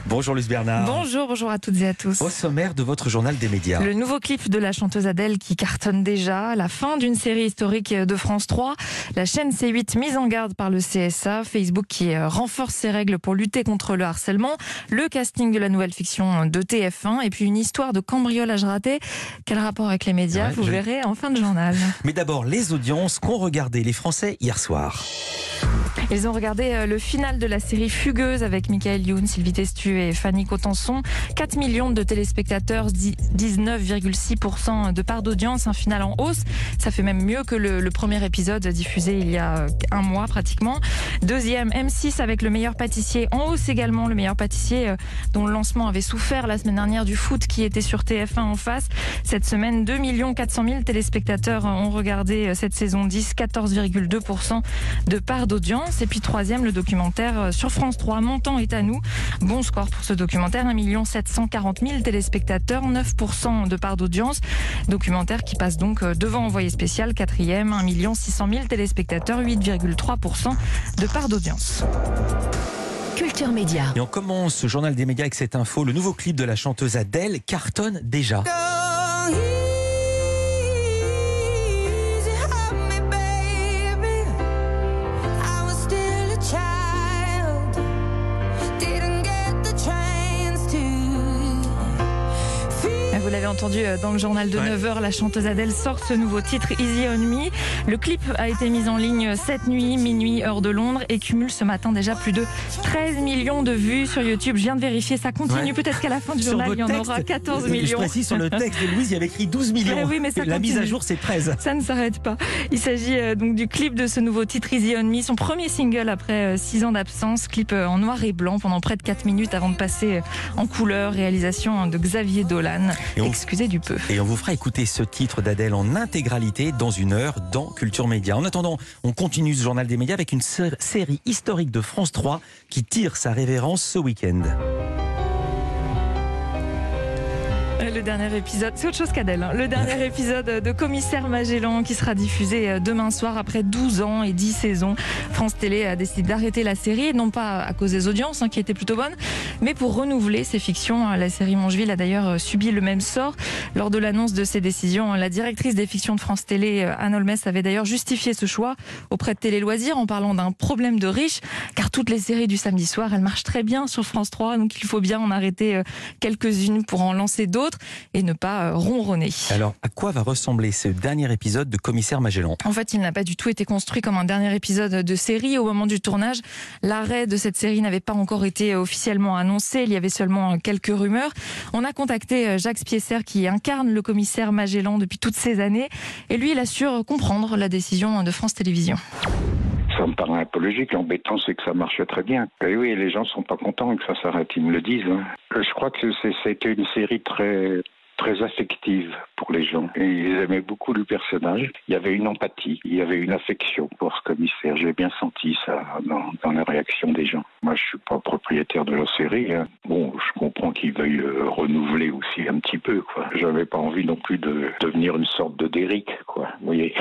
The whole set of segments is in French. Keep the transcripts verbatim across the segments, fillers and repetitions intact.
Bonjour Luce Bernard. Bonjour, bonjour à toutes et à tous. Au sommaire de votre journal des médias. Le nouveau clip de la chanteuse Adèle qui cartonne déjà, la fin d'une série historique de France trois, la chaîne C huit mise en garde par le C S A, Facebook qui renforce ses règles pour lutter contre le harcèlement, le casting de la nouvelle fiction de T F un et puis une histoire de cambriolage raté. Quel rapport avec les médias, ouais, vous je... verrez en fin de journal. Mais d'abord, les audiences qu'ont regardé les Français hier soir. Ils ont regardé le final de la série Fugueuse avec Michael Youn, Sylvie Testu et Fanny Cotenson. quatre millions de téléspectateurs, dix-neuf virgule six pour cent de part d'audience, un final en hausse. Ça fait même mieux que le, le premier épisode diffusé il y a un mois pratiquement. Deuxième, M six avec Le Meilleur Pâtissier, en hausse également. Le Meilleur Pâtissier dont le lancement avait souffert la semaine dernière du foot qui était sur T F un en face. Cette semaine, deux millions quatre cent mille téléspectateurs ont regardé cette saison dix, quatorze virgule deux pour cent de part d'audience. Et puis troisième, le documentaire sur France trois, Mon temps est à nous. Bon score pour ce documentaire, un million sept cent quarante mille téléspectateurs, neuf pour cent de part d'audience. Documentaire qui passe donc devant Envoyé spécial, quatrième, un million six cent mille téléspectateurs, huit virgule trois pour cent de part d'audience. Culture Média. Et on commence ce journal des médias avec cette info. Le nouveau clip de la chanteuse Adèle cartonne déjà. Vous l'avez entendu dans le journal de neuf heures, la chanteuse Adèle sort ce nouveau titre Easy on Me. Le clip a été mis en ligne cette nuit, minuit, heure de Londres, et cumule ce matin déjà plus de treize millions de vues sur YouTube. Je viens de vérifier, ça continue. Ouais. Peut-être qu'à la fin du sur journal, il y en texte, aura quatorze millions. Je précise, sur le texte de Louise, il y avait écrit douze millions. Ouais, oui, mais ça la continue. Mise à jour, c'est treize. Ça ne s'arrête pas. Il s'agit euh, donc du clip de ce nouveau titre Easy on Me, son premier single après six euh, ans d'absence. Clip euh, en noir et blanc pendant près de quatre minutes avant de passer euh, en couleur. Réalisation de Xavier Dolan. On... Excusez du peu. Et on vous fera écouter ce titre d'Adèle en intégralité dans une heure dans Culture Média. En attendant, on continue ce journal des médias avec une série historique de France trois qui tire sa révérence ce week-end. Le dernier épisode, c'est autre chose qu'Adèle, hein. Le dernier épisode de Commissaire Magellan qui sera diffusé demain soir après douze ans et dix saisons. France Télé a décidé d'arrêter la série, non pas à cause des audiences, hein, qui étaient plutôt bonnes, mais pour renouveler ses fictions. La série Mongeville a d'ailleurs subi le même sort. Lors de l'annonce de ces décisions, la directrice des fictions de France Télé, Anne Holmes, avait d'ailleurs justifié ce choix auprès de Télé Loisirs en parlant d'un problème de riches, car toutes les séries du samedi soir, elles marchent très bien sur France trois, donc il faut bien en arrêter quelques-unes pour en lancer d'autres et ne pas ronronner. Alors, à quoi va ressembler ce dernier épisode de Commissaire Magellan ? En fait, il n'a pas du tout été construit comme un dernier épisode de série. Au moment du tournage, l'arrêt de cette série n'avait pas encore été officiellement annoncé. Il y avait seulement quelques rumeurs. On a contacté Jacques Spiesser qui incarne le commissaire Magellan depuis toutes ces années. Et lui, il assure comprendre la décision de France Télévisions. Ça me paraît un peu logique. L'embêtant, c'est que ça marche très bien. Et oui, les gens sont pas contents que ça s'arrête. Ils me le disent. Hein. Je crois que c'était une série très, très affective pour les gens. Et ils aimaient beaucoup le personnage. Il y avait une empathie, il y avait une affection pour ce commissaire. J'ai bien senti ça dans, dans la réaction des gens. Moi, je suis pas propriétaire de la série. Hein. Bon, je comprends qu'ils veuillent euh, renouveler aussi un petit peu, quoi. J'avais pas envie non plus de devenir une sorte de Derrick, quoi. Vous voyez.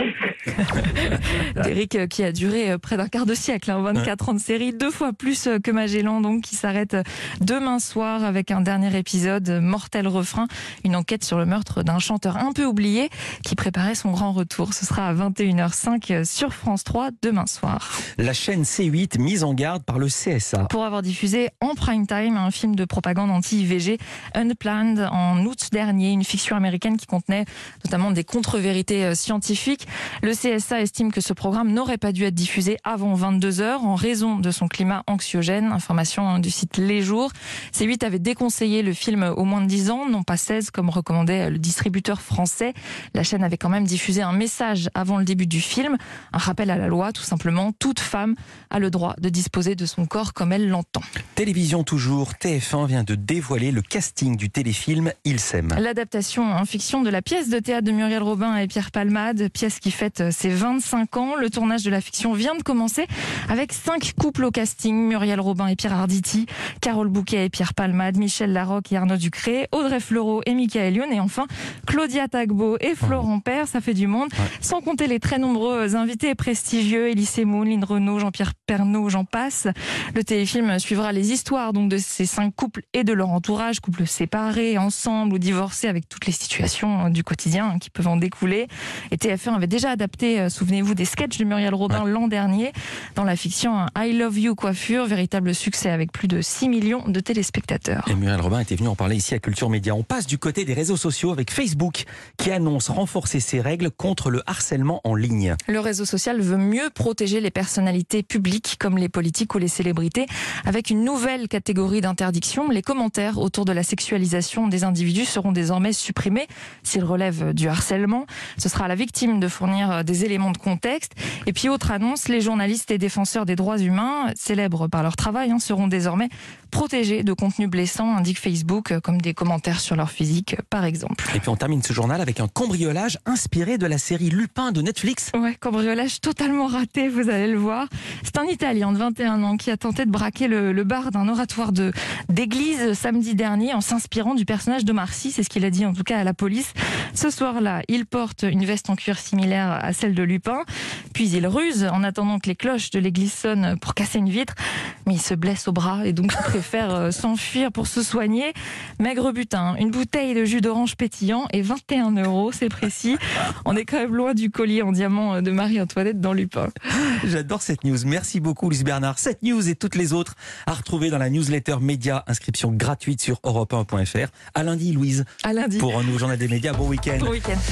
Derrick qui a duré près d'un quart de siècle, hein, vingt-quatre ans de série, deux fois plus que Magellan, donc qui s'arrête demain soir avec un dernier épisode, Mortel Refrain, une enquête sur le meurtre d'un chanteur un peu oublié qui préparait son grand retour. Ce sera à vingt et une heures cinq sur France trois demain soir. La chaîne C huit mise en garde par le C S A. Pour avoir diffusé en prime time un film de propagande anti-I V G, Unplanned, en août dernier, une fiction américaine qui contenait notamment des contre-vérités scientifiques. Le C S A estime que ce programme n'aurait pas dû être diffusé avant vingt-deux heures en raison de son climat anxiogène. Information du site Les Jours. C huit avait déconseillé le film aux moins de dix ans, non pas seize comme recommandait le distributeur français. La chaîne avait quand même diffusé un message avant le début du film, un rappel à la loi tout simplement. Toute femme a le droit de disposer de son corps comme elle l'entend. Télévision toujours, T F un vient de dévoiler le casting du téléfilm Ils s'aiment. L'adaptation en fiction de la pièce de théâtre de Muriel Robin et Pierre Palmade, pièce qui fête ses vingt-cinq ans. Le tournage de la fiction vient de commencer avec cinq couples au casting. Muriel Robin et Pierre Arditi, Carole Bouquet et Pierre Palmade, Michel Larocque et Arnaud Ducré, Audrey Fleurot et Michael Michael Youn. Et enfin, Claudia Tagbo et Florent Père, ça fait du monde. Ouais. Sans compter les très nombreux invités prestigieux, Elie Semoun, Lynn Renaud, Jean-Pierre Pernaut, j'en passe. Le téléfilm suivra les histoires donc de ces cinq couples et de leur entourage, couples séparés, ensemble ou divorcés, avec toutes les situations du quotidien qui peuvent en découler. Et T F un avait déjà adapté, euh, souvenez-vous, des sketchs de Muriel Robin ouais. l'an dernier dans la fiction I Love You Coiffure, véritable succès avec plus de six millions de téléspectateurs. Et Muriel Robin était venue en parler ici à Culture Média. On passe du côté des réseaux sociaux avec Facebook qui annonce renforcer ses règles contre le harcèlement en ligne. Le réseau social veut mieux protéger les personnalités publiques comme les politiques ou les célébrités avec une nouvelle catégorie d'interdiction. Les commentaires autour de la sexualisation des individus seront désormais supprimés s'ils relèvent du harcèlement. Ce sera à la victime de fournir des éléments de contexte. Et puis autre annonce, les journalistes et défenseurs des droits humains, célèbres par leur travail, hein, seront désormais protégés de contenus blessants, indique Facebook, comme des commentaires sur leur physique par exemple. Et puis on termine ce journal avec un cambriolage inspiré de la série Lupin de Netflix. Ouais, cambriolage totalement raté, vous allez le voir. C'est un Italien de vingt et un ans qui a tenté de braquer le, le bar d'un oratoire de, d'église samedi dernier en s'inspirant du personnage de Marcy, c'est ce qu'il a dit en tout cas à la police. Ce soir-là, il porte une veste en cuir similaire à celle de Lupin, puis il ruse en attendant que les cloches de l'église sonnent pour casser une vitre, mais il se blesse au bras et donc il préfère s'enfuir pour se soigner. Maigre butin, une bouteille de jus d'orange pétillant et vingt et un euros, c'est précis. On est quand même loin du collier en diamant de Marie-Antoinette dans Lupin. J'adore cette news. Merci beaucoup, Luce Bernard. Cette news et toutes les autres à retrouver dans la newsletter Média, inscription gratuite sur europe un point f r. À lundi, Louise. À lundi. Pour un nouveau journal des médias. Bon week-end. Bon week-end.